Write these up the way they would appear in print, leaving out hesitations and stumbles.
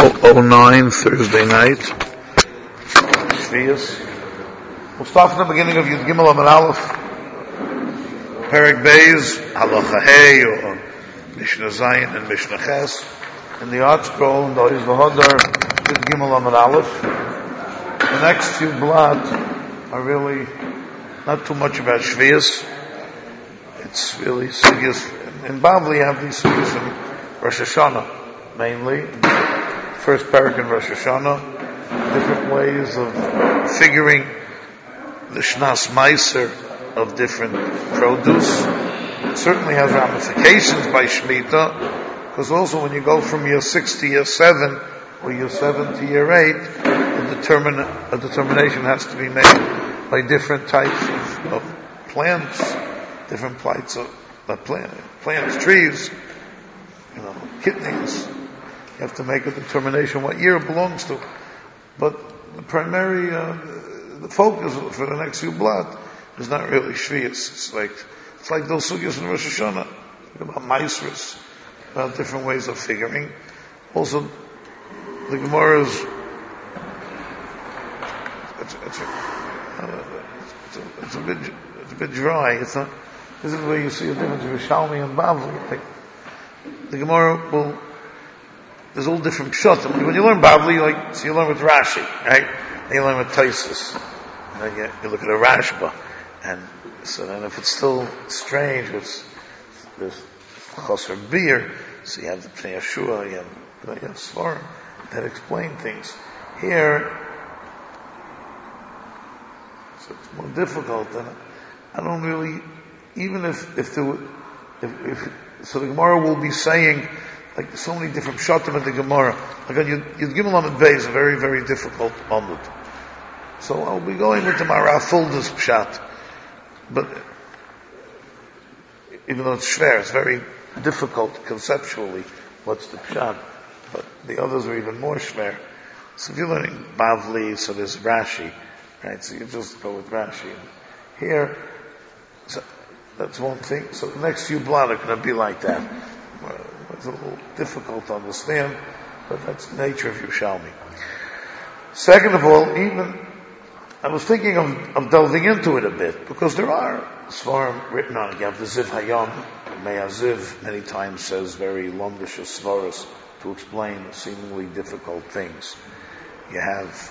12:09 Thursday night. Shvius. We'll start from the beginning of Yud Gimel Amud Aleph, Perek Beis, Halacha Hey, or Mishnah Zayin and Mishnah Ches. In the Art Scroll, in the Oiz V'Hodar, Yud Gimel Amud Aleph. The next few blot are really not too much about Shvius. It's really Sugyas. In Bavli, you have these Sugyas in Rosh Hashanah, mainly. First parak in Rosh Hashanah, different ways of figuring the Shnas Meiser of different produce. It certainly has ramifications by Shemitah, because also when you go from year 6 to year 7, or year 7 to year 8, a determination has to be made by different types of plants, different types of plants, trees, kidneys. You have to make a determination what year it belongs to. But the primary, the focus for the next few blot is not really Shvius. It's like those sugyas in Rosh Hashanah, about Maisris, about different ways of figuring. Also, the Gemara is, it's a bit dry. It's not. This is where you see a difference between Shalmi and Bavli. Like, the Gemara will. There's all different pshat. When you learn Bavli, so you learn with Rashi, right? And you learn with Taisus. And then you look at a Rashba. And so then if it's still strange, there's Chosar Beer, so you have the Pnei Yeshua, you have Svarim that explain things. Here, so it's more difficult, and I don't really, even if the Gemara will be saying, like so many different pshatim in the Gemara. Like Yud Gimel Amud Beis is a very, very difficult Amud. So I'll be going with the Mara Fulda's pshat. But even though it's shver, it's very difficult conceptually. What's the pshat? But the others are even more shver. So if you're learning Bavli, so there's Rashi, right? So you just go with Rashi. Here, so that's one thing. So the next few blot are going to be like that. It's a little difficult to understand, but that's the nature of Yerushalmi. Second of all, I was thinking of delving into it a bit, because there are svarim written on it. You have the Ziv Hayam, Me'aziv, many times says very lumdish svaras to explain seemingly difficult things. You have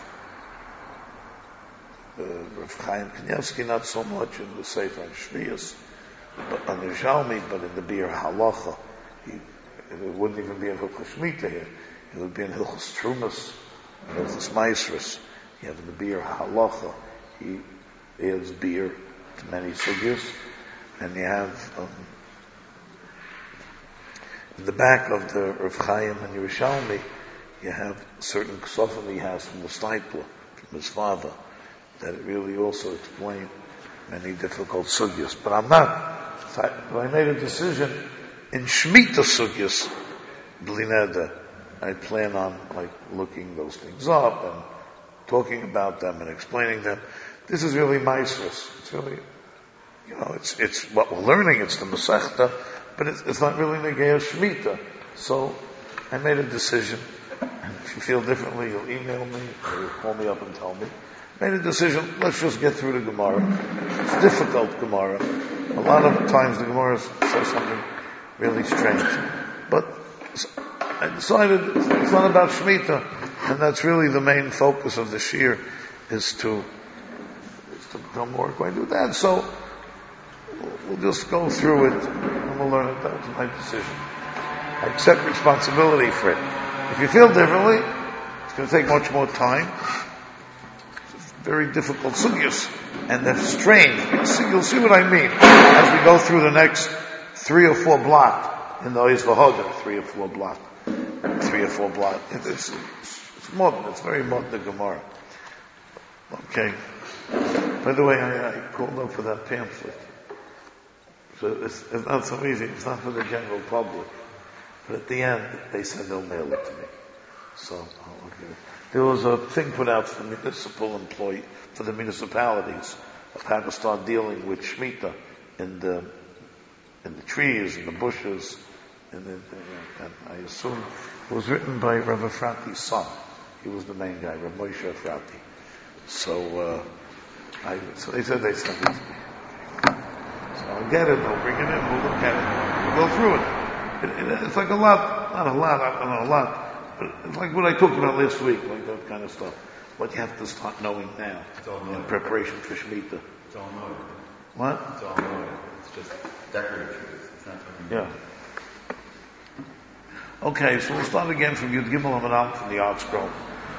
Rav Chaim Kanievsky, not so much in the Sefer Shvius, but on Yerushalmi, but in the Bir Halacha. It wouldn't even be in Hilchos Shemitah here. It would be in Hilchos Trumas, Hilchos Maisris. You have in the Beer Halacha. He adds beer to many sugyas. And you have, in the back of the Rav Chaim and Yerushalmi, you have certain ksofim he has from the Steipler, from his father, that it really also explain many difficult sugyas. But I made a decision in Shemitah sugyas, blineda, I plan on looking those things up and talking about them and explaining them. This is really Maisros. It's really, it's what we're learning. It's the Masechta, but it's not really Negei Shemitah. So I made a decision. And if you feel differently, you'll email me or you'll call me up and tell me. Made a decision. Let's just get through the Gemara. It's difficult Gemara. A lot of times the Gemara says something really strange. But I decided it's not about Shemitah, and that's really the main focus of this year, is to become more acquainted with that. So we'll just go through it and we'll learn it. That was my decision. I accept responsibility for it. If you feel differently, it's going to take much more time. It's very difficult sugyas, and they're strange. You'll see what I mean as we go through the next 3 or 4 blot in the Oiz V'Hodar, 3 or 4 blot. It's modern. It's very modern, the Gemara. Okay. By the way, I called up for that pamphlet. So it's not so easy. It's not for the general public. But at the end, they said they'll mail it to me. So I'll look at it. There was a thing put out for the municipalities of how to start dealing with Shemitah in the trees and the bushes and I assume it was written by Rav Efrati's son. He was the main guy, Rav Moshe Efrati. So they said they sent it to me. So I'll get it, I'll bring it in, we'll look at it, we'll go through it. It's like a lot, not a lot, I don't know a lot, but it's like what I talked about last week, like that kind of stuff. What you have to start knowing now in preparation for Shemitah. It's all knowing. What? It's all knowing. It's just decorative truth. It's not something. Yeah. Okay, so we'll start again from Yud Gimel Amanam from the Art Scroll.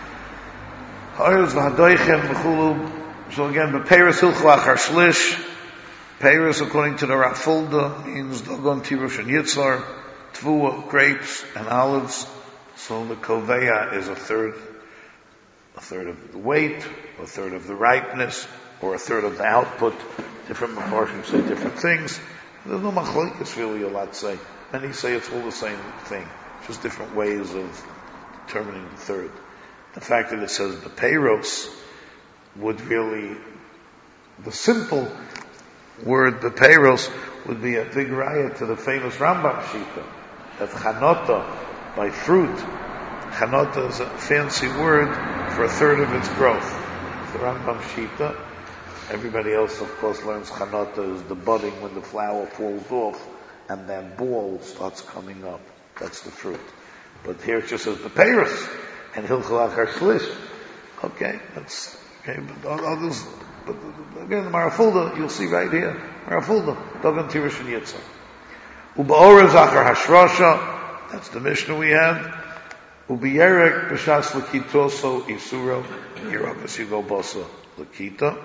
So again, Beperes Hilchu Achar Shlish. Peres, according to the Rafulda, means Dogon, Tirush, and Yitzhar. Tvua, grapes and olives. So the Koveya is a third of the weight, a third of the ripeness, or a third of the output. Different Mepharshim say different things. There's no machlokes really a lot say. Many say it's all the same thing, just different ways of determining the third. The fact that it says Beperos would really, the simple word Beperos would be a big raya to the famous Rambam Shita, that Chanota, by fruit. Chanota is a fancy word for a third of its growth. The Rambam Shita. Everybody else, of course, learns Chanota is the budding when the flower falls off and that ball starts coming up. That's the fruit. But here it just says the Beperos and Hilchu Achar Shlish. Okay, that's okay. But others, but again, the Marafulda, you'll see right here, Marafulda, Dogan Tirush and Yitzhak. Ubaorez Achar Hashrasha. That's the Mishnah we had. Ubiyerek b'shas l'kitoso isuro. Here obviously you go bosa l'kita.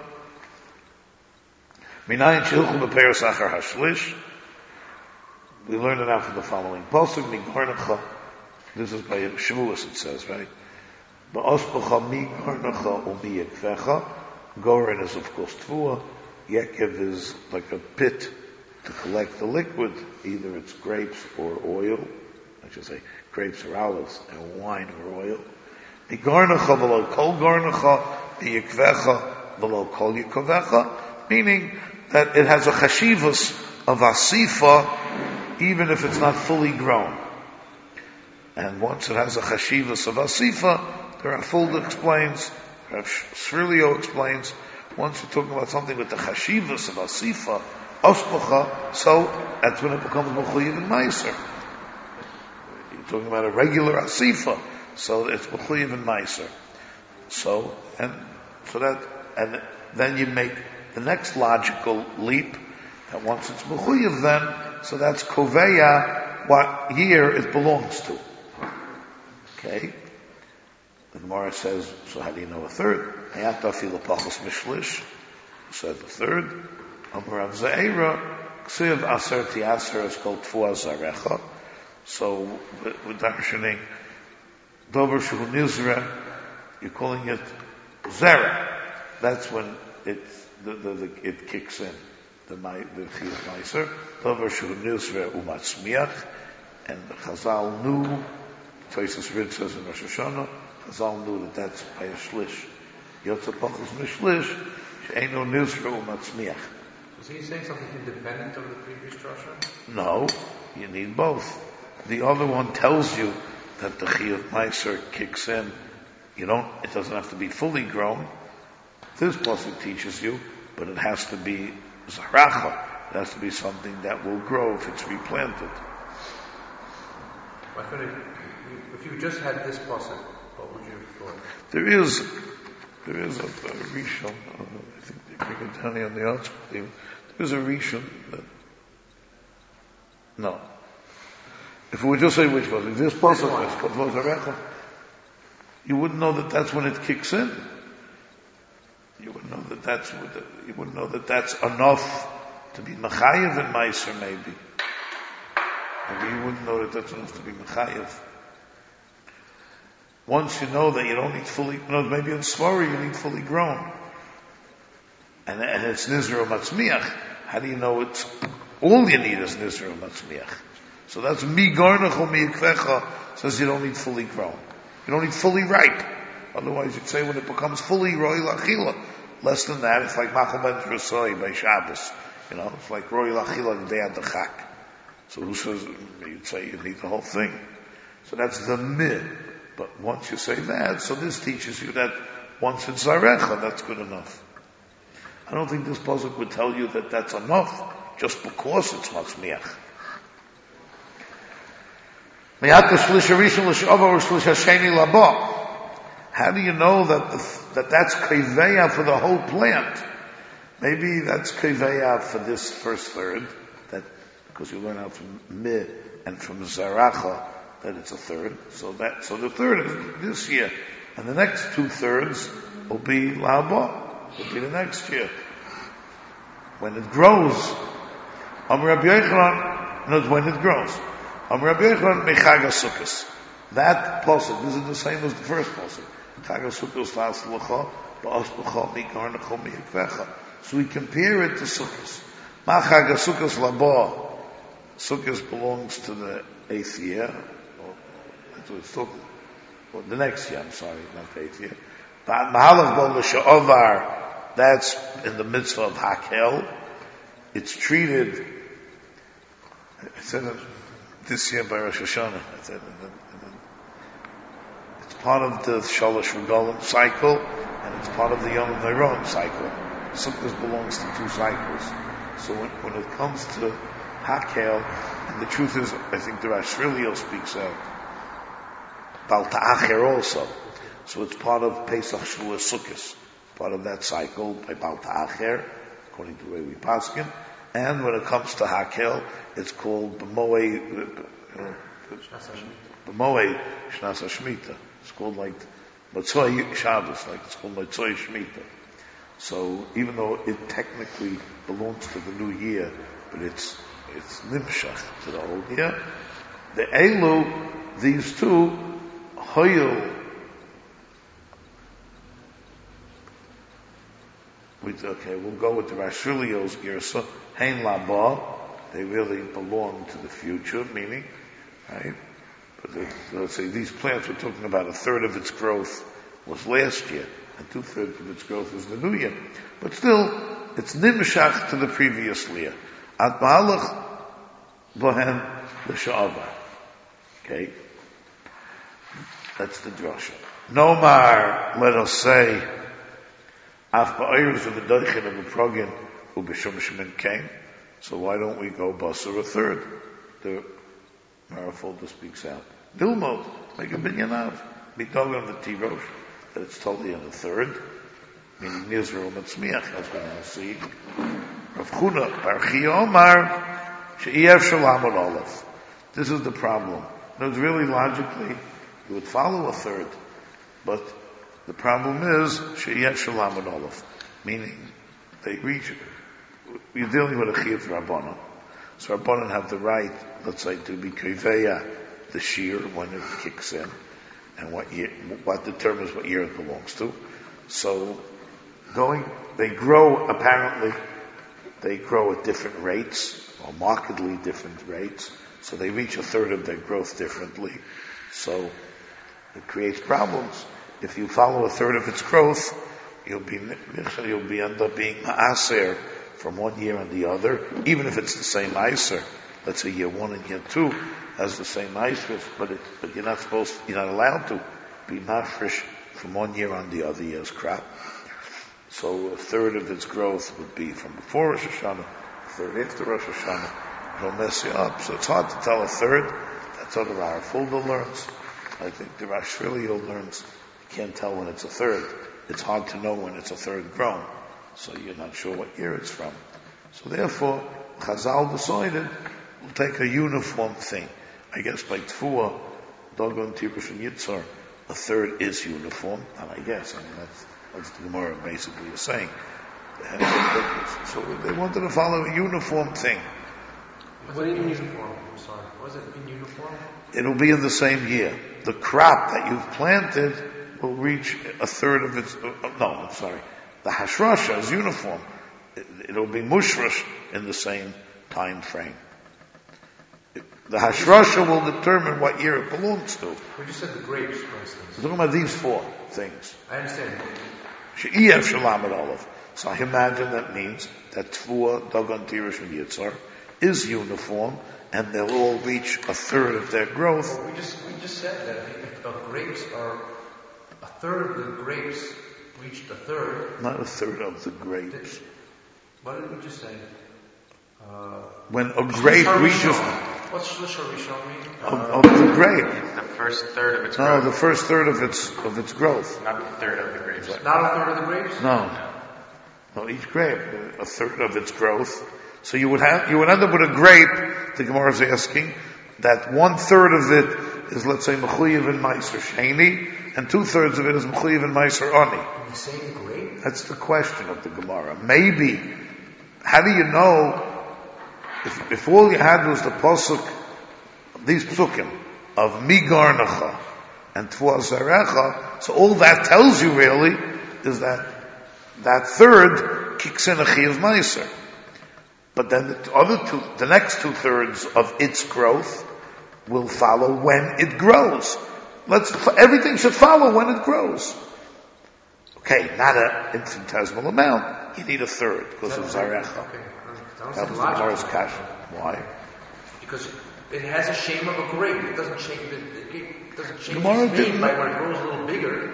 Minayin shilchu b'peres achar hashlish. We learned it out from the following pasuk. Migornecha. This is by Shavuos. It says right. Ba'ospacha migornecha umiyekvecha. Goren is of course tvua. Yekev is like a pit to collect the liquid. Either it's grapes or oil. I should say grapes or olives, and wine or oil. Migornecha v'lo kol gornecha miyekvecha v'lo kol yekovecha. Meaning that it has a chashivus of asifa, even if it's not fully grown. And once it has a chashivus of asifa, the Rafulda explains, Rav Shrilio explains, once you're talking about something with the chashivus of asifa, ospacha, so that's when it becomes mechuyev and meiser. You're talking about a regular asifa, so it's mechuyev and meiser. So then you make the next logical leap, that once it's mechuyev then, so that's koveya, what year it belongs to. Okay? The Gemara says, so how do you know a third? Hayata fila pachos mishlish, said the third. Amar Rav Ze'era, ksiv aser tiaser is called tfua zarecha. So, with darshaning, dover shu nizra, you're calling it zera. That's when it kicks in. The chiyuv meiser. Dover shu nizra umatzmiach. And Chazal knew, Tosfos Rid says in Rosh Hashanah, Chazal knew that that's by a shlish. Yotza pachos mishlish, she'eino nizra umatzmiach. Was he saying something independent of the previous drasha? No, you need both. The other one tells you that the chiyuv meiser kicks in. It doesn't have to be fully grown. This pasuk teaches you, but it has to be zaracha. It has to be something that will grow if it's replanted. If you just had this pasuk, what would you have thought? There is a rishon. I think they bring it down here on the article. There is a rishon that. No. If we would just say which pasuk, this pasuk, you wouldn't know that that's when it kicks in. You wouldn't know that that's enough to be mechayev and meiser maybe. Maybe you wouldn't know that that's enough to be mechayev. Once you know that you don't need fully, maybe in Svara you need fully grown. And it's Nizra Matzmiach. How do you know it's, all you need is Nizra Matzmiach? So that's Mi Garnach Mi Yekvecha, says you don't need fully grown. You don't need fully ripe. Otherwise you'd say when it becomes fully Roy Lachila. Less than that, it's like Machal Ben Trusoi by Shabbos. It's like Roy Lachila the day of the Chak. So who says, you'd say you need the whole thing. So that's the mid. But once you say that, so this teaches you that once it's zarecha, that's good enough. I don't think this pasuk would tell you that that's enough, just because it's matzmiach. How do you know that that's kaiveya for the whole plant? Maybe that's kaiveya for this first third, that because you learn out from mid and from zaracha that it's a third. So the third is this year, and the next 2/3 will be laba, will be the next year when it grows. Amar Rabbi Yochanan knows when it grows. Amar Rabbi Yochanan mechag HaSukkos. That pasuk, this is the same as the first pasuk. Chag HaSukkos v'aslucha ba'aslucha mikarnecha mi'ikvecha. So we compare it to Sukkos. Ma Chag HaSukkos laba. Sukkos belongs to the 8th year. That's what it's talking. Well, the next year, I'm sorry, not the 8th year. Mahalach bo l'sha'ovar. That's in the mitzvah of Hakel. It's treated. I said it this year by Rosh Hashanah. I said it's part of the Shalosh Regalim cycle, and it's part of the Yom Vayron cycle. Sukkot belongs to 2 cycles. So when it comes to Hakel, and the truth is, I think the Rosh Hashanah speaks out. Bal Ta'acher also. So it's part of Pesach Shavuos Sukkot, part of that cycle by Bal Ta'acher, according to the way we paskin. And when it comes to Hakel, it's called B'moed Shnas HaShmita. It's called like Motzoi Shabbos, like it's called Motzoi Shmita. So even though it technically belongs to the new year, but it's nimshach to the old year. The Elu, these two, Hoyel, we'll go with the Rashulio's Girsa, Hein Laba, they really belong to the future, meaning, right? But let's say these plants, we're talking about 1/3 of its growth was last year, and 2/3 of its growth is the new year. But still, it's nimshach to the previous year. At Ma'alach Bohem L'Sha'avar. Okay? That's the drasha. Nomar, let us say, Af ba'ayros of the doichin of the progin u'b'shum shemin came. So why don't we go basar 1/3? The Marafolda speaks out. Dilmot, make a binyan out. Mitog on the Tirosh, that it's totally on the 3rd, meaning Nizra Matzmiach, as we're going to see. Rav Chuna, Barchi Omar, She'iev Shalom on Olav. This is the problem. No, it's really logically, you would follow 1/3, but the problem is, She'iev Shalom on Olav, meaning they reach, you're dealing with a Chiyuv Rabbanon. So Rabbanon have the right, let's say, to be Kriveya, the shear, when it kicks in, and what determines what year it belongs to. So, they grow, apparently, they grow at different rates, or markedly different rates, so they reach 1/3 of their growth differently. So, it creates problems. If you follow 1/3 of its growth, you'll end up being ma'aser from one year and the other, even if it's the same iser. Let's say year 1 and year 2 has the same iser, but you're not allowed to be mafresh from one year on the other year's crop. So 1/3 of its growth would be from before Rosh Hashanah, 1/3 after Rosh Hashanah. It'll mess you up. So it's hard to tell 1/3. That's what the Rarafulda learns. I think the Rosh Hashanah learns. You can't tell when it's 1/3. It's hard to know when it's 1/3 grown. So you're not sure what year it's from. So therefore, Chazal decided we'll take a uniform thing. I guess by Tfuah, Dogon, Tirush, and Yitzhar, 1/3 is uniform. And I guess, that's the Gemara basically is saying. So they wanted to follow a uniform thing. What do you mean uniform? I'm sorry. Was it in uniform? It'll be in the same year. The crop that you've planted will reach 1/3 of its, the hashrasha is uniform. It'll be mushrash in the same time frame. The hashrasha will determine what year it belongs to. We just said the grapes, for instance. We're talking about these 4 things. I understand. She'iev Shalom at Olav. So I imagine that means that Tfuah, Dagon, Tirush, and Yitzhar, is uniform, and they'll all reach a third of their growth. Well, we just said that if grapes are a third of the grapes reached a third. Not a third of the grapes. What did we just say? When a grape reaches... What's Shlish Rishon mean? Of the grape. The first third of its No, growth. the first third of its growth. Not the third of the grapes. Not a third of the grapes? No, each grape, a third of its growth. So you would end up with a grape, the Gemara is asking, that 1/3 of it is, let's say, Mechuyev and Meiser Sheni, and 2/3 of it is Mechuyev and Meiser Ani. The same grape? That's the question of the Gemara. Maybe, how do you know, if all you had was the pasuk, these psukim, of Migarnacha and Tvua Zarecha, so all that tells you really is that third kicks in a Chiyav Meiser. But then the next 2/3 of its growth will follow when it grows. Everything should follow when it grows. Okay, not an infinitesimal amount. You need a third because of Zarecha. Okay. That was the Gemara's kasha. Why? Because it has a shape of a grape. It doesn't change its Gemara name by when it grows a little bigger.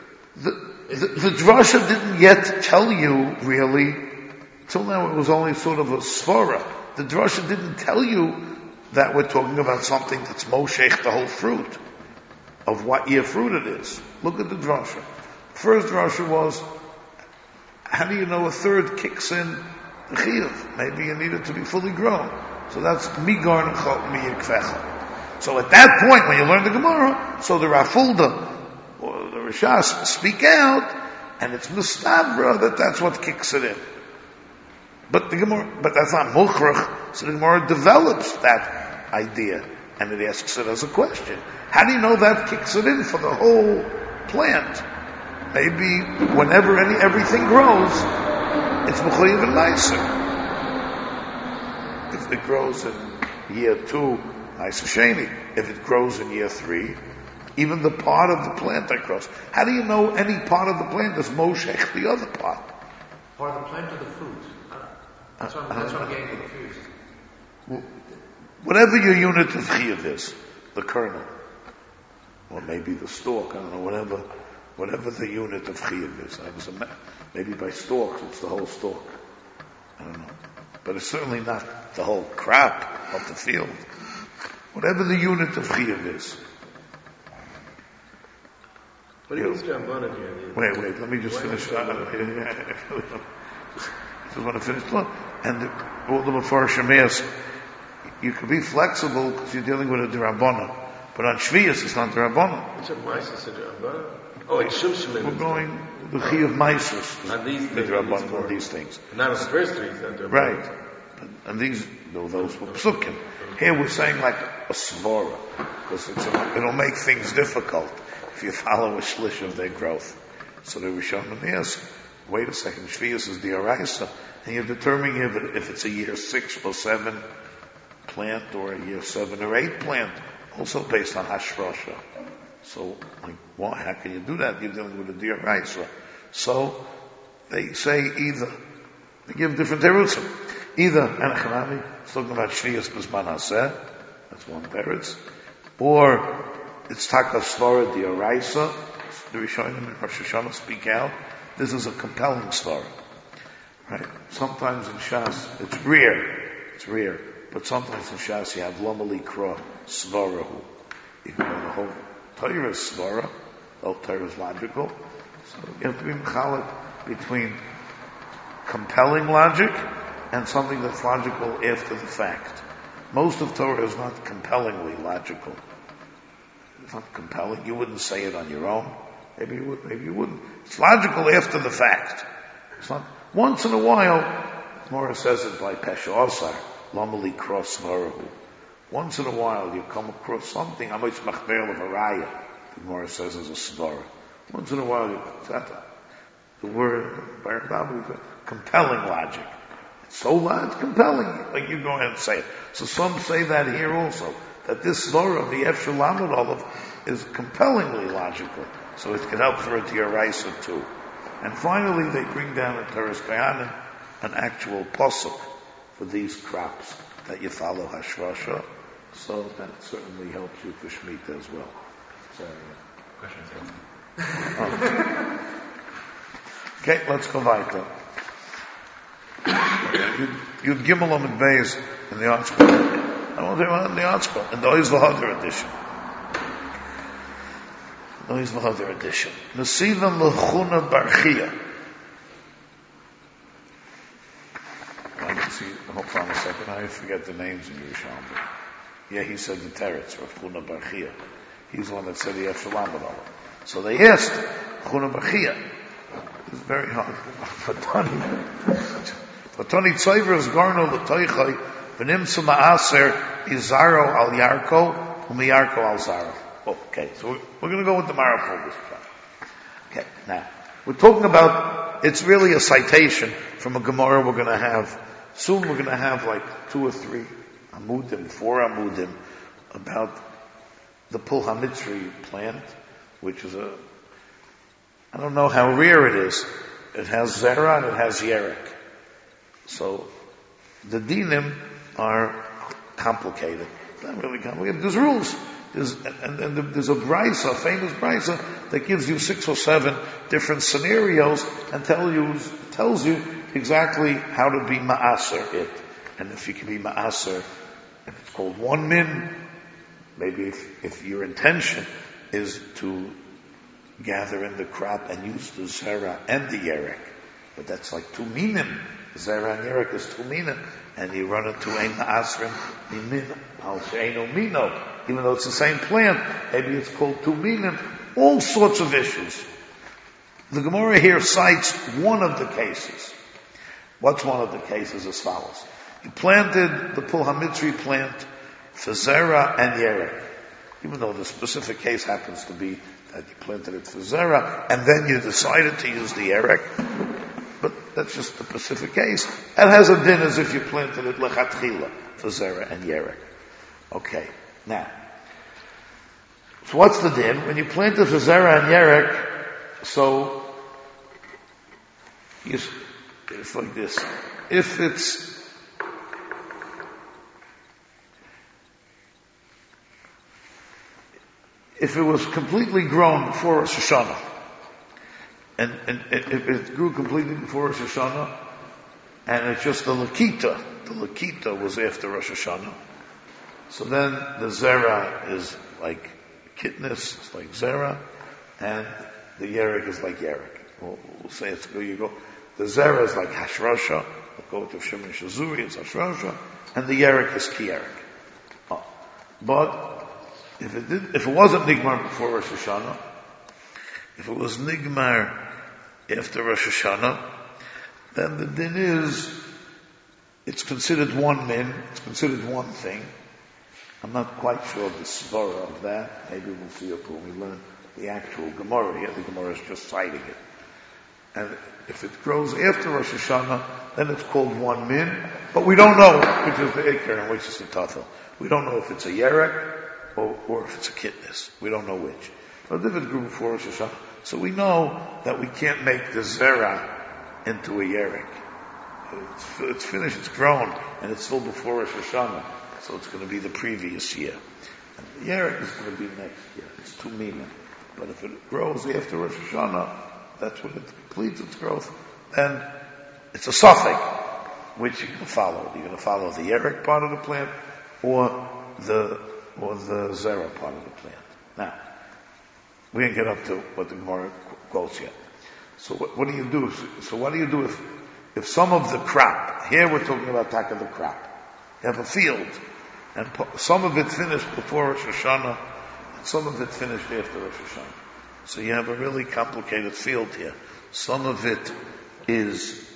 The drasha didn't yet tell you really. Till now it was only sort of a svara. The drasha didn't tell you that we're talking about something that's moshech, the whole fruit, of what year fruit it is. Look at the drasha. First drasha was, how do you know a third kicks in the chiyuv? Maybe you need it to be fully grown. So that's migar nechot miyikvecha. So at that point, when you learn the Gemara, so the Rafulda or the Rishas speak out, and it's mistabra that's what kicks it in. But that's not mukhrach, so the Gemara develops that idea, and it asks it as a question. How do you know that kicks it in for the whole plant? Maybe whenever everything grows, it's mechuyev and meiser. If it grows in year 2, meiser sheni. If it grows in year 3, even the part of the plant that grows. How do you know any part of the plant is moshech the other part? Part of the plant or the fruit? That's what I'm getting confused. Whatever your unit of chiyuv is, the kernel, or maybe the stalk, I don't know, whatever the unit of chiyuv is. Maybe by stalks, it's the whole stalk. I don't know. But it's certainly not the whole crop of the field. Whatever the unit of chiyuv is. What do you mean Rambanan here? Wait, let me just finish that. I just want to finish. And all the Mefarshim ask, you could be flexible because you're dealing with a D'Rabbanan. But on Shviyas, it's not D'Rabbanan. What's a Meiser said Rambanan? Oh, it's Shumshalim. We're going the Chiyuv Meisers. On these the D'Rabbanan on these things. Not on the first three, it's not D'Rabbanan. Right. And these, those were Psukim. Here we're saying like a Svara, because it'll make things difficult if you follow a shlish of their growth. So the Rishonim ask, wait a second, Shviyas is the Araisa, and you're determining if it's a year 6 or 7 plant or a year 7 or 8 plant, also based on Hashrasha. So, why? How can you do that? You're dealing with a deer Araisa. So, they say either, they give different terutzim. Either, Anachanami, it's talking about Shviyas B'zman Haseh, that's one teretz, or it's Taka Svara the Araisa, the Rishonim and Rosh Hashanah speak out. This is a compelling svara, right? Sometimes in Shas, it's rare, but sometimes in Shas you have Lomali Kra Svarahu. Even though the whole Torah is svara, the whole Torah is logical. So you have to be mechalek between compelling logic and something that's logical after the fact. Most of Torah is not compellingly logical. It's not compelling. You wouldn't say it on your own. Maybe you would, maybe you wouldn't. It's logical after the fact. It's not. Once in a while, Mora says it by Pesha Osar, Lomali Cross Svarahu. Once in a while you come across something, Amish Machber of Araya, the Mora says is a Svara. Once in a while the word compelling logic. It's so it's compelling, like you go ahead and say it. So some say that here also, that this Svara of the Efshel Lamed Olav is compellingly logical. So it can help for a D'Oraisa too. And finally, they bring down in Teres Kayanim an actual posuk for these crops. that you follow Hashrasha. So that certainly helps you for Shemitah as well. So, Question. okay, let's go weiter. You'd Gimel Amud Beis in the article. I want to in the article in the Oiz V'Hader edition. The Oiz V'Hader edition. Nesivan L'Chuna Barchia. I can see. Hold on a second. I forget the names in Yerushalmi. Yeah, he said the Teretz, Rav Chuna Barchia. He's the one that said he had Shalom B'Olam. So they asked Chuna Barchia. It's very hard. Vatani Tzayver Garno L'Toichai V'Nimtzu Ma'aser Izaro Al Yarko U'Miyarko Al Zaro. Okay, so we're going to go with the Marapol this time. Okay, now we're talking about. It's really a citation from a Gemara we're going to have. Soon we're going to have like 2 or 3 Amudim, 4 Amudim about the Pul HaMitzri plant, which is I don't know how rare it is. It has Zera and it has Yerek. So the dinim are complicated. Not really complicated. There's rules. There's a brisa, a famous brisa, that gives you 6 or 7 different scenarios and tells you exactly how to be ma'aser it. And if you can be ma'aser, if it's called 1 min, maybe if your intention is to gather in the crop and use the zera and the yerek, but that's like 2 minim. Zera and yerek is 2 minim, and you run into ein ma'asrim min al she'eino mino. Even though it's the same plant, maybe it's called 2 minim. All sorts of issues. The Gemara here cites one of the cases. What's one of the cases? As follows. You planted the Pul HaMitzri plant for Zera and Yerek. Even though the specific case happens to be that you planted it for Zera, and then you decided to use the Yerek. But that's just the specific case. It has a din as if you planted it lechatchila for Zera and Yerek. Okay. Now, so what's the din? When you plant it for Zera and Yerek, so it's like this. If it was completely grown before Rosh Hashanah, and if it grew completely before Rosh Hashanah, and it's just the Lakita was after Rosh Hashanah, so then the Zera is like Kitnis, it's like Zera, and the Yerek is like Yerek. We'll say it's go. You go. The Zera is like Hashrasha. We'll go to Shimon Shazuri, it's Hashrasha, and the Yerek is Ki Yerek. Oh. But if it wasn't Nigmar before Rosh Hashanah, if it was Nigmar after Rosh Hashanah, then the din is it's considered 1 min. It's considered one thing. I'm not quite sure of the svara of that. Maybe we'll see it when we learn the actual Gemara here. The Gemara is just citing it. And if it grows after Rosh Hashanah, then it's called 1 min. But we don't know which is the Iker and which is the Tafel. We don't know if it's a Yerek or if it's a Kitnis. We don't know which. But if it grew before Rosh Hashanah, so we know that we can't make the Zera into a Yerek. It's finished, it's grown, and it's still before Rosh Hashanah. So it's going to be the previous year. And the Yerek is going to be next year. It's 2 minim. But if it grows after Rosh Hashanah, that's when it completes its growth. Then it's a suffix, which you can follow. You're going to follow the Yerek part of the plant or the Zera part of the plant. Now, we didn't get up to what the Gemara quotes yet. So what do you do? So what do you do if some of the crop, here we're talking about taka the crop. You have a field, and some of it finished before Rosh Hashanah, and some of it finished after Rosh Hashanah. So you have a really complicated field here. Some of it is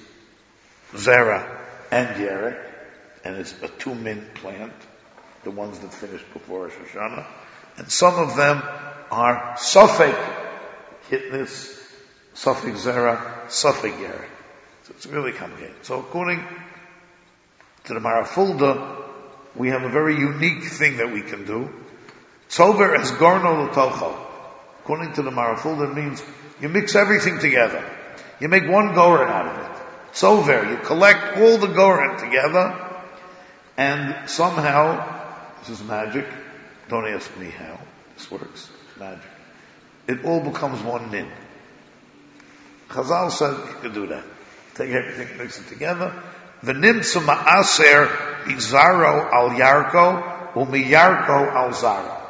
Zera and Yerek, and it's a 2 min plant, the ones that finished before Rosh Hashanah, and some of them are Suffolk Kitnis, Suffolk Zera, Suffolk Yerek. So it's really complicated. So according to the Marafulda, we have a very unique thing that we can do. Tzover es garno l'tocho. According to the Marafulda, it means you mix everything together. You make one goren out of it. Tzover, you collect all the goren together, And somehow, this is magic, don't ask me how this works, it's magic. It all becomes one nin. Chazal said you could do that. Take everything, mix it together. V'nimtza ma'aser izaro al yarko, u'miyarko al zaro.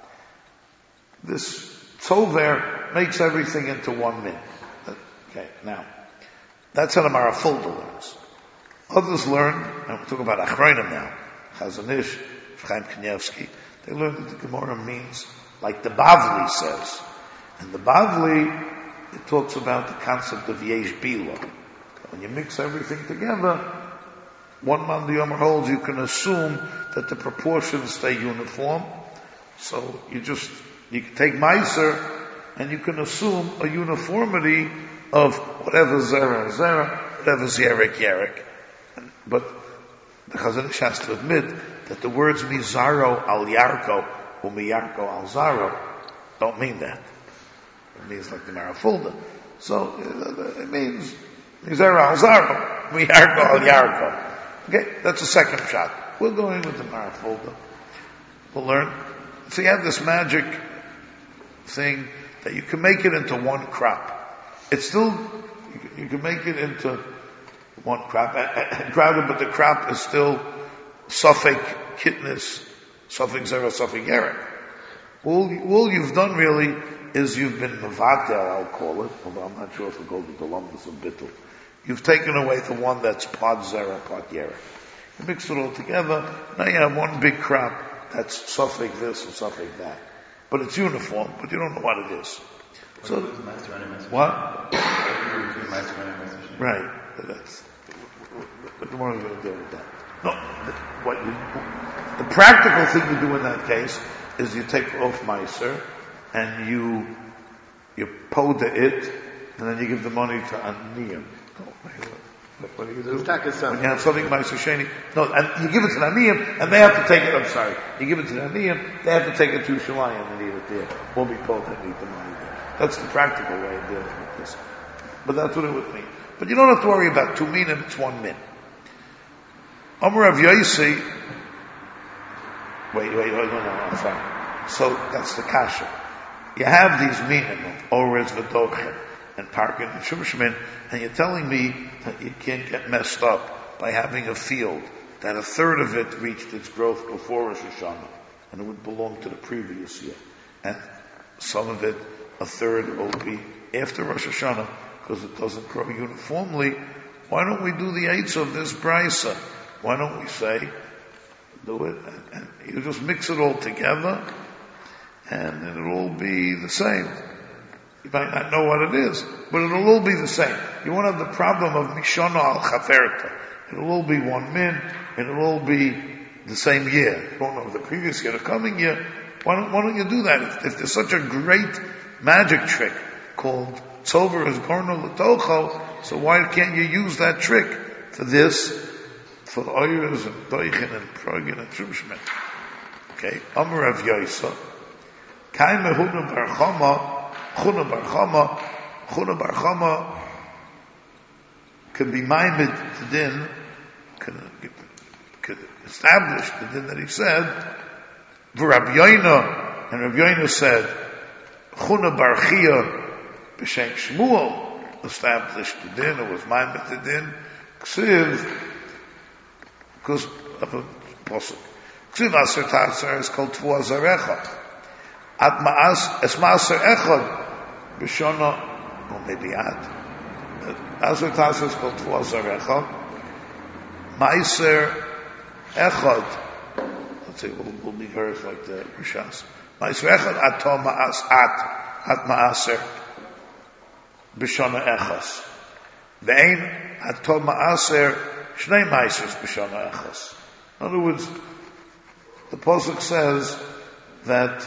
This tzover makes everything into one min. Okay, now, that's how the Marafulda learns. Others learn, and we're talking about Achronim now, Chazon Ish, Chaim Kanievsky, they learn that the Gemara means, like the Bavli says. And the Bavli, it talks about the concept of Yesh Bila. When you mix everything together, one man the Yomer holds, you can assume that the proportions stay uniform. So you can take Meiser, and you can assume a uniformity of whatever Zera is Zera, whatever's Yerek, Yerek. But the Chazon Ish has to admit that the words Mizaro al Yarko or Miyarko al Zaro don't mean that. It means like the Marafulda. So it means Mizaro al Zaro, Miyarko al Yarko. Okay, that's the second shot. We're going with the Marafulda. We'll learn. So you have this magic thing that you can make it into one crop. It's still, you can make it into one crop, but the crop is still Suffolk Kitnis, Suffolk Zera, Suffolk Yerek. All you've done really is you've been Mavatel, I'll call it, although I'm not sure if it goes with the Lumbus and Bittul. You've taken away the one that's part Zera, part Yerek. You mix it all together, now you have one big crop that's Suffolk this and Suffolk that. But it's uniform, but you don't know what it is. So, what? Right. What are you going to do with that? No, the practical thing you do in that case is you take off Meiser and you powder it, and then you give the money to Aniyim. What do you do? When you have something Meiser Sheni, no, and you give it to the Aniyim, and they have to take it. I'm sorry, you give it to the Aniyim, they have to take it to Shalayim and eat it there. Won't be told to eat the money there. That's the practical way of dealing with this. But that's what it would mean. But you don't have to worry about 2 min, it's 1 min. Amar Rav Yosi, wait, no, I'm sorry. So that's the kasha. You have these minim of Orez, V'dochem, and Parkin and Shumshmin, and you're telling me that you can't get messed up by having a field that a third of it reached its growth before Rosh Hashanah, and it would belong to the previous year. And some of it, a third, will be after Rosh Hashanah, because it doesn't grow uniformly. Why don't we do the eights of this brisa? Why don't we say, do it, and you just mix it all together, and it'll all be the same. You might not know what it is, but it'll all be the same. You won't have the problem of Mishana al Chaferta. It'll all be 1 min, and it'll all be the same year. You won't know the previous year, the coming year. Why don't you do that? If there's such a great magic trick called Tzover is Gorno L'tocho, so why can't you use that trick for this, for Oyers and Doichen and Progin and Shumshmin? Okay, Amar Rav Yosa, Kai Mehuna Bar Chama, Chuna Bar Chama can be maimed to din, can establish the din that he said, V'Rab Yoina, and Rav Yoina said, Chuna Bar Chia, B'Shem Shmuel established the din, or was maimed the din, Ksiv, because of a posuk. Ksiv Aser Tatzar is called Tvu Azarecha. At Ma'as, Es Ma'aser Echad, B'Shona, or maybe At. Aser Tatzar is called Tvu Azarecha. Ma'aser Echad, let's say we'll be heard like the Rishas. Ma'aser Echad Ato Ma'as At Ma'aser B'Shona Echas. Ve'ein Ato Ma'aser Shnei Ma'asers B'Shona Echas. In other words, the Pasuk says that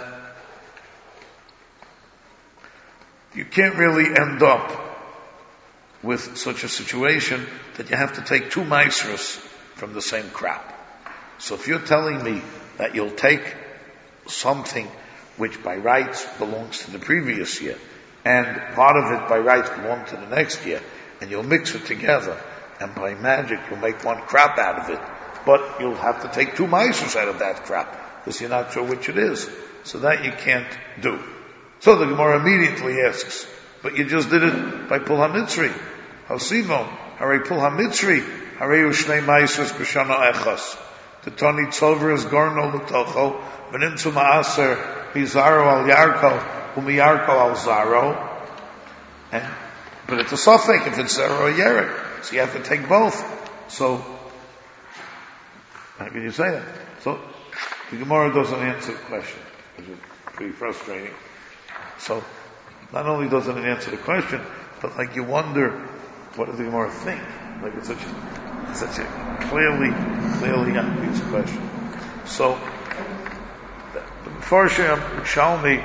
you can't really end up with such a situation that you have to take 2 Ma'asers from the same crop. So if you're telling me that you'll take something which by rights belongs to the previous year, and part of it by rights belongs to the next year, and you'll mix it together, and by magic you'll make 1 crop out of it, but you'll have to take 2 maasros out of that crop, because you're not sure which it is. So that you can't do. So the Gemara immediately asks, but you just did it by Pul HaMitzri. Hasivom, Harei Pul HaMitzri, Harei Ushnei Maasros B'Shana Echas. The Tani Tzolver is Gorno L'Tocho, V'Nimtzu Ma'aser, Mizaro Al Yarko, Umiyarko Al Zaro. But it's a suffix if it's Zaro or Yerek. So you have to take both. So, how can you say that? So, the Gemara doesn't answer the question, which is pretty frustrating. So, not only doesn't it answer the question, but like you wonder, what does the Gemara think? Like it's such a clearly obvious question. So, the Mefarshim Shalmi,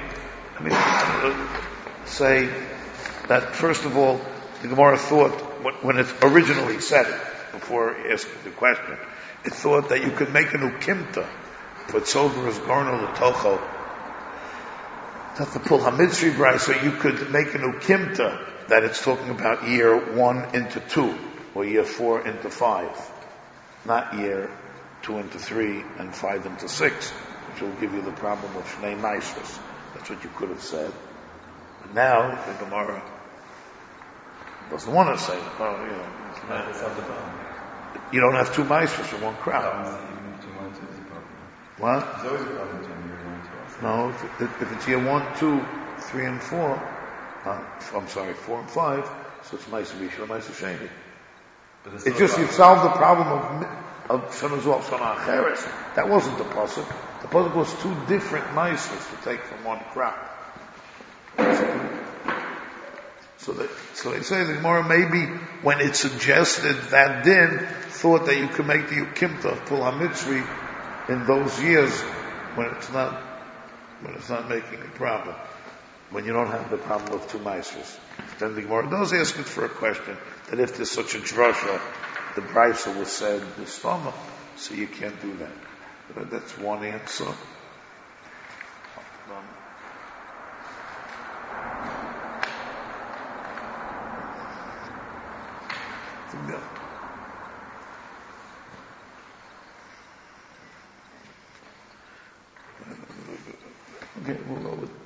say that first of all, the Gemara thought, when it originally said it, before asking the question, it thought that you could make an ukimta, but sober as Garno L'Tocho, that the Pul HaMitzri Brisa, you could make an ukimta, that it's talking about year 1 into 2, or year 4 into 5, not year 2 into 3 and 5 into 6, which will give you the problem of Shnei Maasros. That's what you could have said. But now, the Gemara doesn't want to say, you don't have 2 maasros for 1 crop. What? It's always a problem to him. No, if it's year 1, 2, 3, and 4, 4 and 5, so it's Maaseh Rishon, Maaseh Sheni. It's just you've solved the problem of Shana Zohar, Shana Acheres. That wasn't the pasuk. The pasuk was 2 different maasros to take from 1 crop. So they say the Gemara maybe when it suggested that din, thought that you could make the ukimta of Pul HaMitzri in those years when it's not making a problem, when you don't have the problem of 2 maasros. Then the Gemara does ask it for a question that if there's such a drasha, the brisa was said the stomach, so you can't do that. But that's one answer. Okay, we'll go with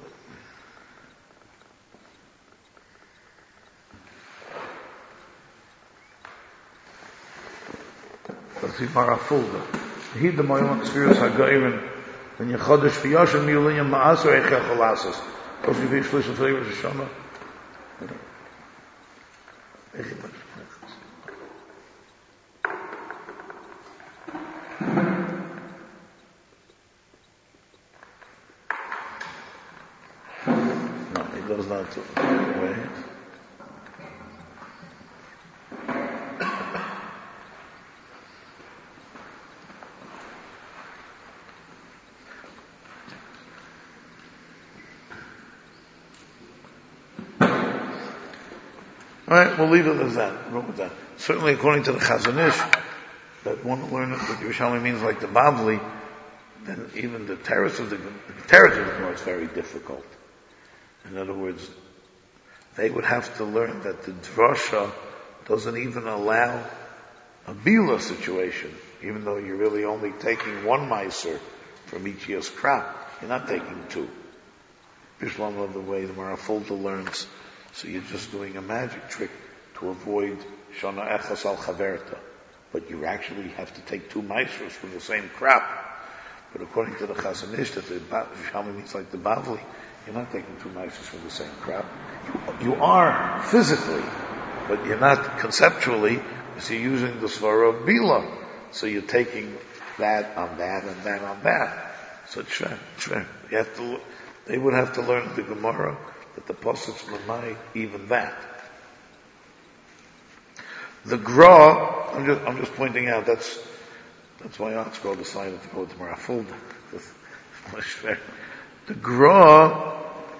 that's the Marafulda. He the Moylan Spheres Hagairin and Yechodesh Fiyashin Miulinyam Ma'asar Echech Olasas. Those you wish listen to the Shama. No, it goes down to wait. Alright, we'll leave it as that. Go with that. Certainly according to the Chazon Ish, that one learn that Yerushalmi means like the Bavli, then even the terrace of the Gemara is very difficult. In other words, they would have to learn that the drasha doesn't even allow a bila situation, even though you're really only taking 1 maaser from each year's crop. You're not taking 2. Bishlam of the way the Marafulta learns. So you're just doing a magic trick to avoid Shana Echas Al Chaverta. But you actually have to take 2 maasros from the same crop. But according to the Chazon Ish, that the Yerushalmi means like the Bavli, you're not taking 2 maasros from the same crop. You are physically, but you're not conceptually, because you're using the Svara of Bila. So you're taking that on that and that on that. So it's fair. You have to, they would have to learn the Gemara that the Pasuk's Mamai, even that. The Gra, I'm just pointing out, that's why Oxford decided to go to Marafulda. The Gra,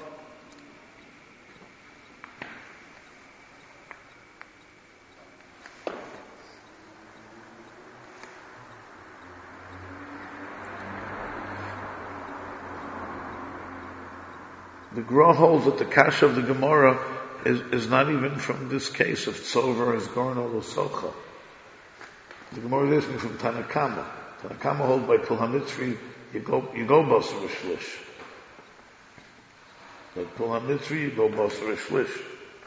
holds that the kasha of the Gemara is not even from this case of Tzover as Gorno L'Socha. The Gemara is asking from Tanakama. Tanakama holds by Pul HaMitzri, you go Basar Shlish. By Pul HaMitzri, you go Basar Shlish.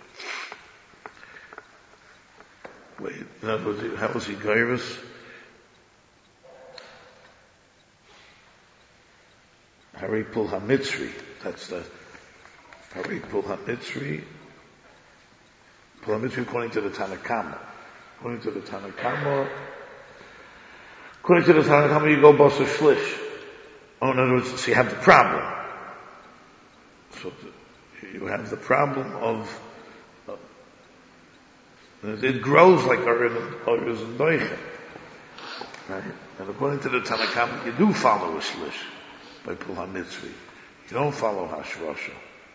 Wait, in other words, how was he Gairis? Hari Pul HaMitzri, that's the Hari Pul HaMitzri. Pul HaMitzri according to the Tanakama. According to the Tanakama, you go Basar Shlish. Oh, in other words, so you have the problem. So you have the problem of it grows like Oris and Doiche. Right? And according to the Tanakama, you do follow a Shlish by Pul HaMitzri. You don't follow Hashvasha.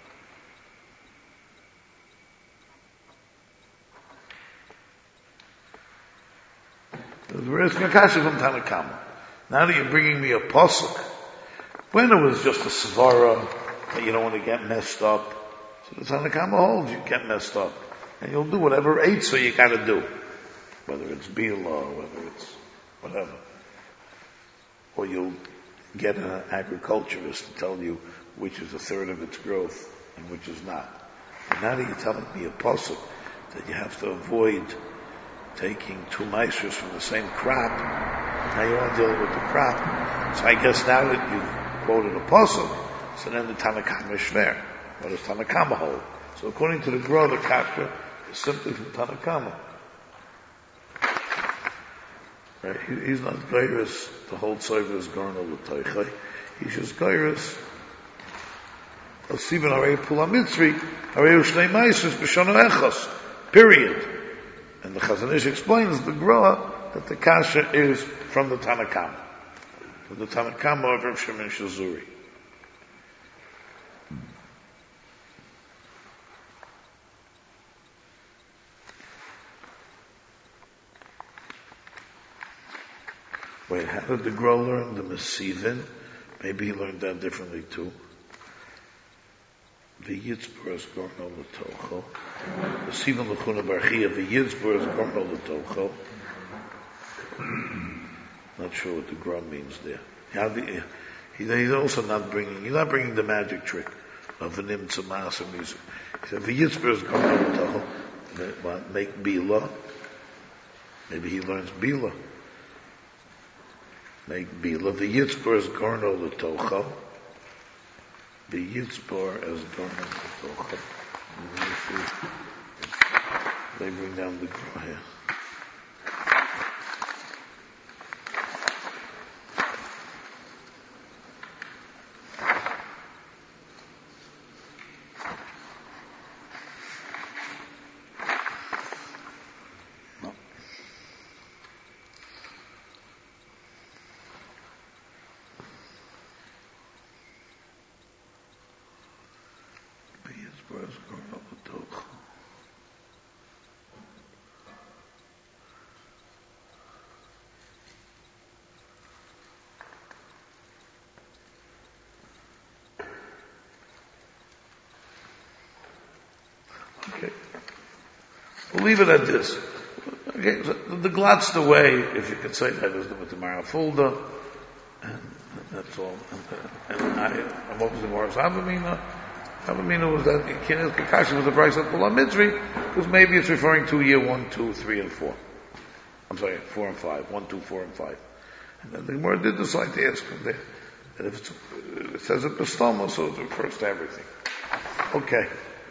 We're asking a kasha from Tanakama. Now that you're bringing me a pasuk, when it was just a svara that you don't want to get messed up, so the Tanakama holds you get messed up, and you'll do whatever eitzah you gotta do, whether it's bila or whether it's whatever, or you'll get an agriculturist to tell you which is a third of its growth and which is not. And now that you're telling me a pasuk that you have to avoid taking two maestros from the same crop, now you want to deal with the crop. So I guess now that you've quoted a pasuk, so then the Tanakama is shver. What does Tanakama hold? So according to the Gra, the kasha is simply from Tanakama. Right? He's not gairis the whole tzayva is garnal l'toichai. He's just gairis. Osivin harei Pul HaMitzri harei ushnei maestros b'shana echos. Period. And the Chazon Ish explains the Gra that the kasha is from the Tanakama. From the Tanakama of Rav Shimon Shazuri. Wait, how did the Gra learn the Mesivin? Maybe he learned that differently too. The Yitzbur is Gorno L'Tocho. The Sivan L'Chuna Barchia, the Yitzbur is Gorno L'Tocho. Not sure what the Gra means there. He's also not bringing the magic trick of an Imtza Masa music. He said, the Yitzbur is Gorno L'Tocho. Make Bila. Maybe he learns Bila. Make Bila. The Yitzbur is Gorno L'Tocho. The Yitzbor as Gorno L'Tocho. They bring down the Gra here. No. The Yitzbor as Gorno L'Tocho. Okay. We'll leave it at this. Okay, so the glot's the way, if you could say that, is the Matamara Fulda, and that's all. And what was the Morris Avamina? Avamina was that Kinis Kakashi was the price of Pul HaMitzri, because maybe it's referring to year 1, 2, 3, and 4. I'm sorry, 4 and 5. 1, 2, 4, and 5. And then the Gemara did decide to ask him there, that if it says it B'stoma, so it refers to everything. Okay.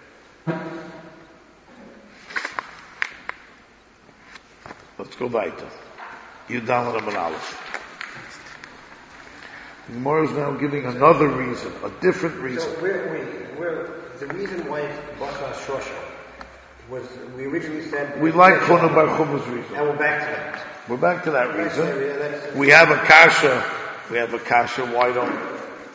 Let's go weiter. Yudal and Aleph. The Gemara is now giving another reason, a different reason. So the reason why Baka Shosha was, we originally said... We like Chona Bar Chuma's reason. And we're back to that. We're back to that reason. We have a kasha, why don't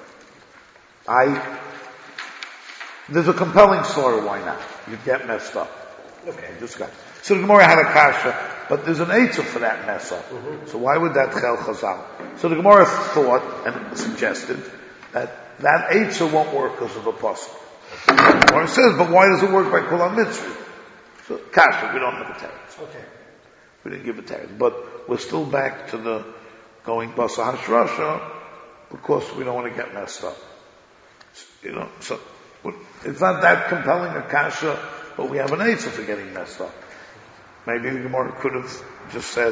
there's a compelling story, why not? You get messed up. Okay. Just got. So the Gemara had a kasha, but there's an eitzah for that mess up. Mm-hmm. So why would that chel chazal? So the Gemara thought and suggested that eitzah won't work because of a pasuk. The Gemara says, but why does it work by Pul HaMitzri? So kasha, we don't have a text. Okay. We didn't give a teretz. But we're still back to the going Basa Hashrasha because we don't want to get messed up. So it's not that compelling a kasha, but we have an eitzah for getting messed up. Maybe the Gemara could have just said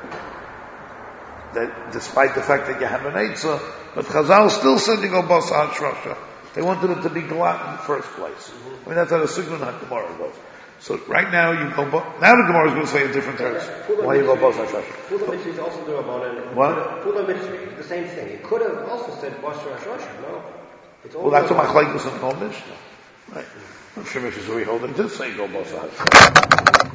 that despite the fact that you have an eitzah, but Chazal still said you go Basa Hashrasha. They wanted it to be Galat in the first place. I mean, that's how the Sigun HaGemara goes. So right now you go, now the Gemara is going to say a different terms. Why you go Basa Hashrasha? Pula Mitzvah is also the Rabbanan. What? Pula Mitzvah, the same thing. It could have also said Basa Hashrasha, no? It's all Well, that's what Machlekes and no Mishnah. Right. I'm sure Mishnah Zuri holding did say go Basa Hashrasha.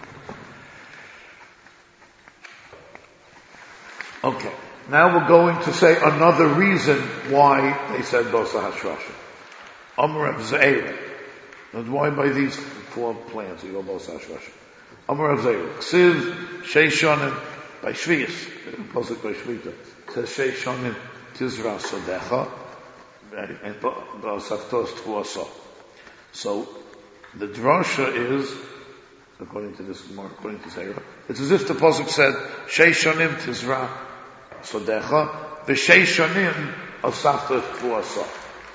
Okay. Now we're going to say another reason why they said Basa Hashrasha. Amar Rav Zeira. That's why by these 4 plans you go Basa Hashrasha. Amar Rav Zeira. Ksiv Sheishonim by Shvius. Pasuk by Shvita. Says Sheishonim Tizra Sodecha. And Basaktos Tvuasa. So the drasha is, according to this Gemara, according to Zeira, it's as if the pasuk said Sheishonim Tizra Sodecha, B'Sheishonim Asafta Tvuasa.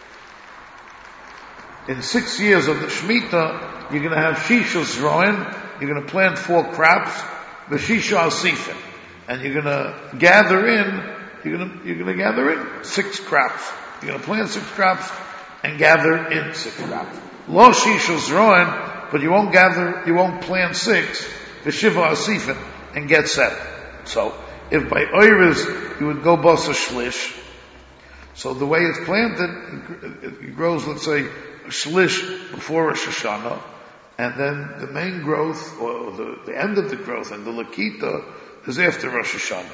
In 6 years of the Shemitah, you're going to have Shisha Zroin, you're going to plant 4 crops, B'Shisha Asifin, and you're going to gather in, you're going to gather in 6 crops. You're going to plant 6 crops and gather in 6 crops. Lo Shisha Zroin, but you won't plant 6, B'Shiva Asifin, and get 7. So, if by Oiris you would go Basa Shlish, so the way it's planted, it grows, let's say, a Shlish before Rosh Hashanah, and then the main growth, or the end of the growth, and the Lakita, is after Rosh Hashanah.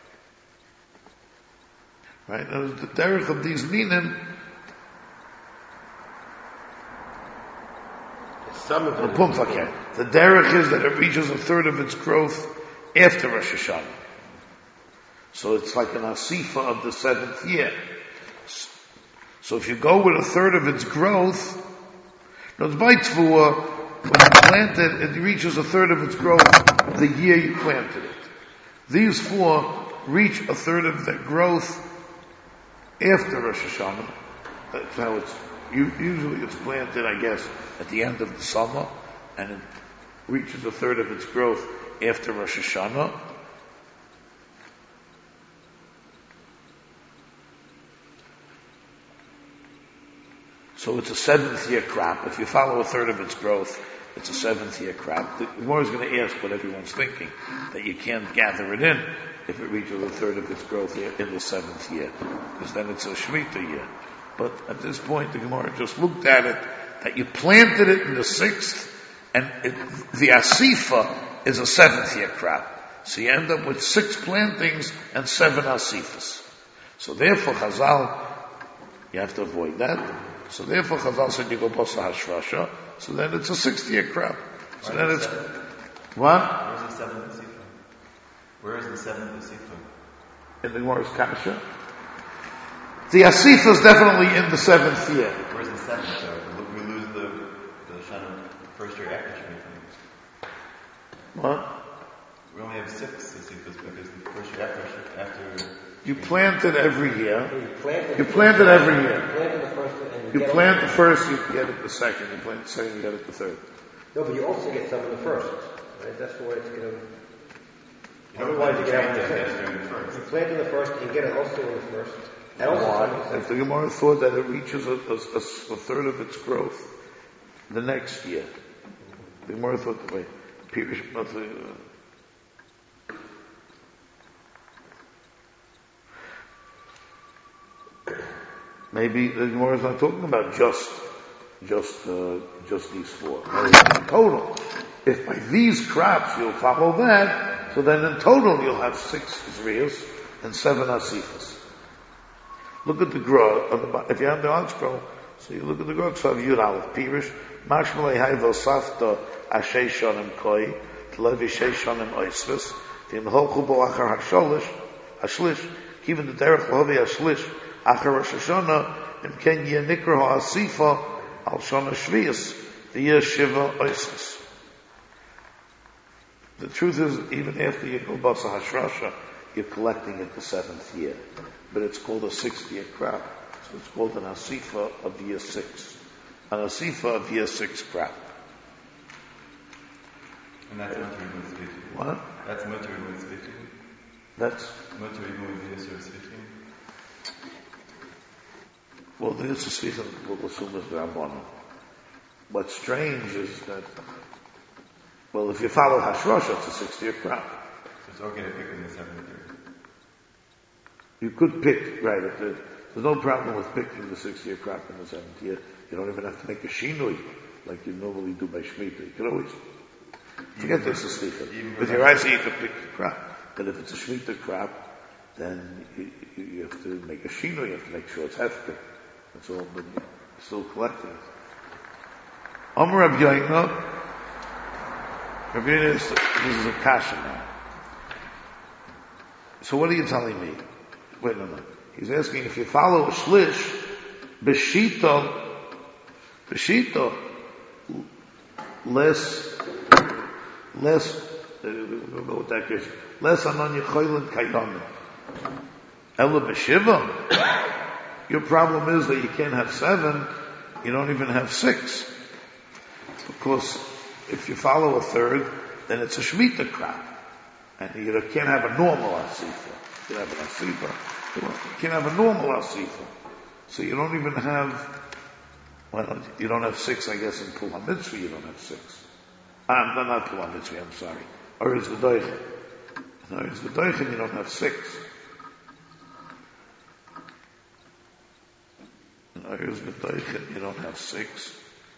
Right? Now, the derech of these minim, the derech is that it reaches a third of its growth after Rosh Hashanah. So it's like an asifa of the 7th year. So if you go with a third of its growth, by Tvua, when you plant it reaches a third of its growth the year you planted it. These 4 reach a third of their growth after Rosh Hashanah. That's how it's, usually it's planted, I guess, at the end of the summer, and it reaches a third of its growth after Rosh Hashanah. So it's a 7th year crop. If you follow a third of its growth, it's a 7th year crop. The Gemara is going to ask what everyone's thinking, that you can't gather it in if it reaches a third of its growth in the 7th year, because then it's a Shemitah year. But at this point, the Gemara just looked at it, that you planted it in the 6th, and the Asifa is a 7th year crop. So you end up with 6 plantings and 7 Asifas. So therefore, Chazal, you have to avoid that. So therefore, Chazal said you go Basa Hashrasha. So then it's a 6th year crop. So then it's what? Where's the 7th Asifa? Where is the 7th Asifa? In the Gemara's Kasha. The Asifa is definitely in the 7th year. Where's the 7th though? We lose the Shana first year after Shemitah. What? We only have 6 Asifas because the first year after You plant it every year. You plant it every year. You You plant the first, you get it the second. You plant the second, you get it the third. No, but you also get some in the first. Right? That's the way it's going to... Otherwise you get out in the first. You plant in the first, and you get it also in the first. And also if the Gemara thought that it reaches a third of its growth the next year, the Gemara thought the way maybe the Gemara is not talking about just these 4. In total, if by these crops you'll follow that, so then in total you'll have 6 Zriyas and 7 Asifas. Look at the Gra, if you have the Archcrow, so you look at the Gra, so have Yud Aleph, Pirish, Mashmalei Hayvo Safta Ashei Shonim Koi, Tlevi Shei Shonim Oisvis, Tim Holchu Bo Achar Hashlish, even the Derech Lahavi Hashlish, Achar Rosh Hashanah, Im Ken Yeh Nikra HaAsifa, Al Shana Shvius, the year Shiva Oisvis. The truth is, even after you go Basa Hashrasha, you're collecting it the 7th year. But it's called a 6th-year crop. So it's called an Asifa of year 6. An Asifa of year 6 crop. And that's mutter even with Svitin. What? That's mutter even with Svitin. That's, Mutter even with Yisur Svitin. well, the Yisur Svitin will assume is Rabbanon. What's strange is that, well, if you follow Hashrasha, it's a 6th-year crop. So it's okay to pick in the 7th year. You could pick, right, there's no problem with picking the 6th-year crop in the 7th year. You don't even have to make a shinui, like you normally do by Shemitah. You can always, forget this is Slicha. With your eyes, you can pick the crop. But if it's a Shemitah crop, then you have to make a shinui, you have to make sure it's hefker. That's all, but you're still collecting it. Amar Rabbi Yoina, Rabbi Yoina, this is a kasha now. So what are you telling me? Wait, no. He's asking if you follow a shlish, b'shita, less, what that is, less anon yechoylin kayamim. Ela b'shiva. Your problem is that you can't have 7, you don't even have 6. Because if you follow a 3rd, then it's a Shemitah crop. And you can't have a normal asifa. You can have an asifa. You can't have a normal asifa. So you don't even have, well, you don't have 6, I guess, in Pulah Mitzvah you don't have 6. No, not Pulah Mitzvah, I'm sorry. Or is the Doichen. No, is the Doichen you don't have 6. No, here's the Doichen, you don't have 6.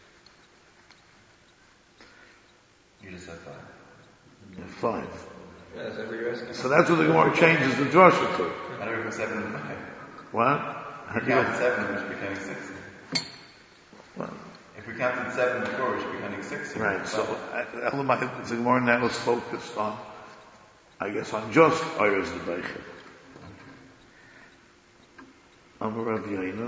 You just said 5. You have 5. Yeah, is that what you're asking? So that's what the Gemara changes the drasha to. I don't know if 7 and 5. What? If we counted 7, which becoming 6. What? If we counted 7 before, which becoming 6. Right, so Elamai, the Gemara now is focused on, I guess, on just Ayers the Beichel. Amar Rabbi Yoina.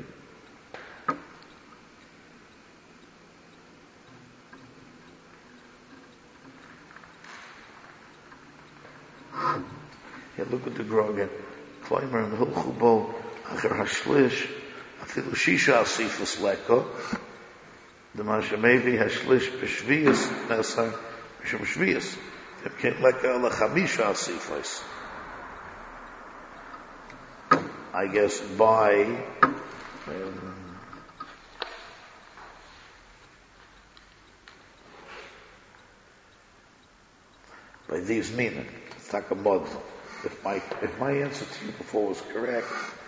Yeah, look at the Gemara again. Kleimer and Hilchu Bo, Acher Hashlish, Afilu Shisha Asifus Leka, the Mashamevi Hashlish B'Shviyas, Nesar, Mishum Shviyas. They can't Leka Ala Chamisha Asifus. I guess by these meaning, it's like a mod. If my answer to you before was correct,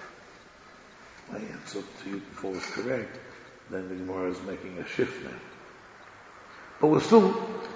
then the Gemara is making a shift now. But we're still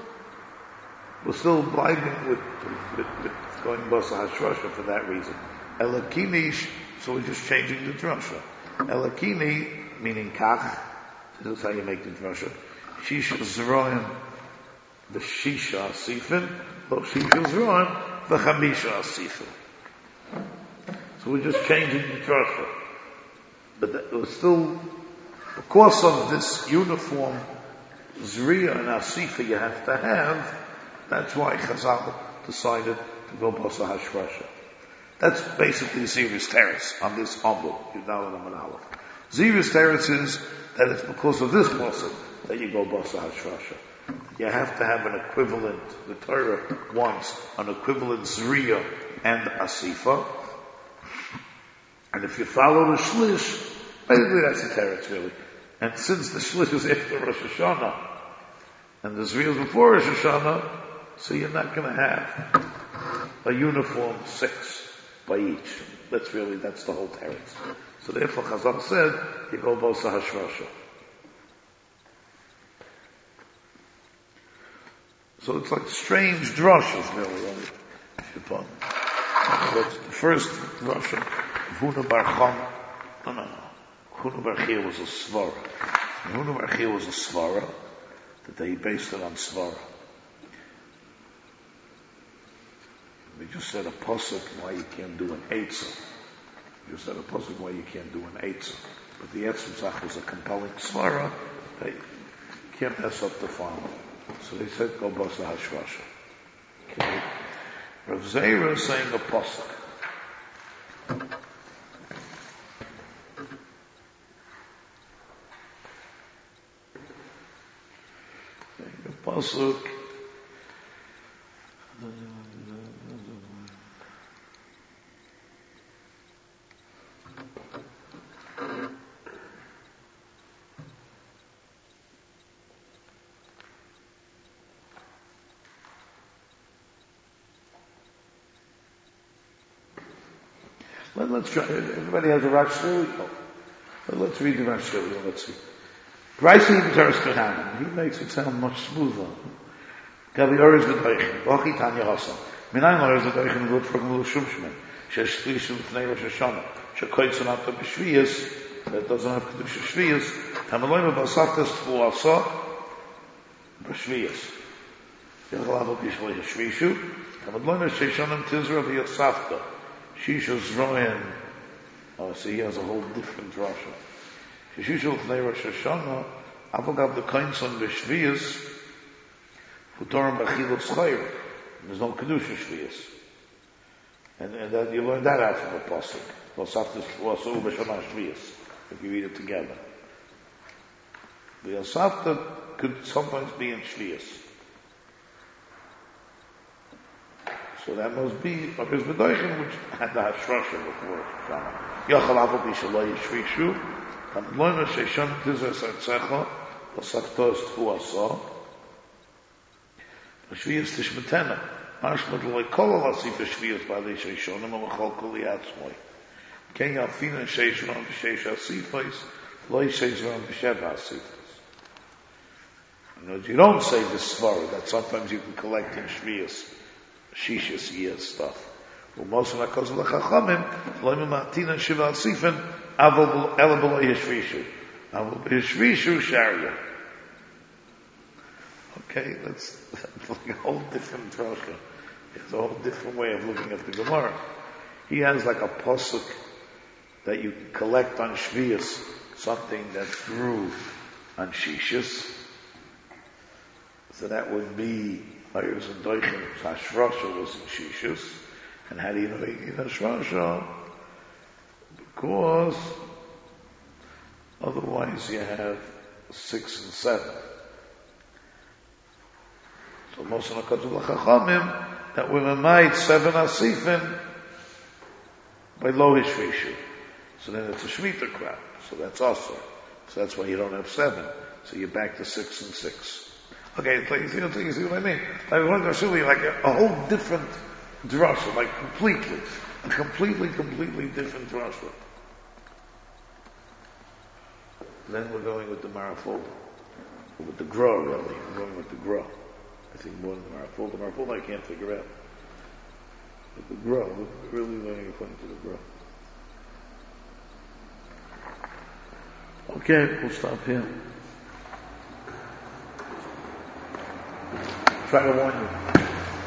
blinding with going Basa Hashrasha for that reason. Elakini, so we're just changing the drasha. Elakini, meaning kach, this is how you make the drasha. Shisha Zeroim, the Shisha Sifin, lo Shisha Zeroim, the Chamisha Asifin. So we're just changing the drasha. But it was still, because of this uniform Zriya and Asifa you have to have, that's why Chazal decided to go Basa Hashrasha. That's basically Zirus Teretz on this Amud, Yudal and Aleph. Zirus Teretz is that it's because of this Pasuk that you go Basa Hashrasha. You have to have an equivalent, the Torah wants an equivalent Zriya and Asifa. And if you follow the Shlish, basically that's the Teretz really. And since the Shlish is after Rosh Hashanah, and the Zriya is before Rosh Hashanah, so you're not going to have a uniform 6 by each. That's the whole teretz. So therefore Chazal said, you go Basa Hashrasha. So it's like strange drashas really. That's the first drasha, Huna Bar Cham. No. Huna Bar Chia was a svara. Huna Bar Chia was a svara, that they based it on svara. We just said a pasuk why you can't do an eitzah. We just said a pasuk why you can't do an eitzah. But the Etzemzach was a compelling svara. They can't mess up the farm. So they said, go Basa Hashrasha. Okay. Rav Zera is saying a pasuk. The pasuk. Let's try. Everybody has a Rav Shlomo. Let's read the Rav Shlomo. Let's see. Raisi B'Teres Kohanim. He makes it sound much smoother. Gabi Oris V'Doichin. V'Ochi Tanya Hossa. Minayin Oris V'Doichin V'Lot Frogmul Shumshmen. Shesh Shlishim Fnei Rosh Hashanah. Shekoytz Anata B'Shviyas. That doesn't have Kedusha Shviyas. Hameloim V'Asaftas Tfu Asa. B'Shviyas. Yachalav B'Shviyas Shvishu. Hameloim Sheishonim Tizra V'Yasafta. Shisha Zroyan. Oh, so he has a whole different drasha. Shisha Fnei Rosh Hashanah. Avogab the Kainson B'Shviyas. Futorim B'Chilot Schayr. There's no Kedusha Shviyas. And that, you learn that out from the Pasuk. V'asaftas V'asu B'Shana Shviyas. If you read it together. The Asafta could sometimes be in Shviyas. So that must be Oris V'Doichin, which had the Hashrasha before. Yochal Avol B'Shaloi Yishvishu. Hamloim Sheishon Tizra Sartzecha. V'asaftos Tfu Asa. Shviyas Tishmetena. Mashmat Loi Kol Alasi V'Shviyas B'Alei Sheishonim V'Chol Kol Yatzmoi. Ken Yalfina Sheishon V'Sheish Asifais Loi Sheishon V'Sheva Asifais. You don't say this svara that sometimes you can collect in Shviyas, Shishas year stuff. Well, most of the cause of the Chachamim, Loi Matina Shiva Asifin Avol Elabol Yishvishu Avol Yishvishu Sharia. Okay, that's like a whole different drasha. It's a whole different way of looking at the Gemara. He has like a pasuk that you can collect on Shviyas, something that grew on Shishas. So that would be Ayers and Doichin, Hashrasha was in Shishas. And how do you know in Hashrasha? Because otherwise you have 6 and 7. So most of the Katzul Chachamim, that women might 7 Asifin by Lo Hishvishu. So then it's a Shemitah crop. So that's also. So that's why you don't have 7. So you're back to 6 and 6. Okay, it's like, you see what I mean? Like one Rashuli, like a whole different drasha, like completely. A completely different drasha. Then we're going with the Marafol. With the Gra, really. We're going with the Gra. I think more than the Marafol. The Marafol I can't figure out. But the Gra, we're really learning according to the Gra. Okay, we'll stop here. Try to warn you.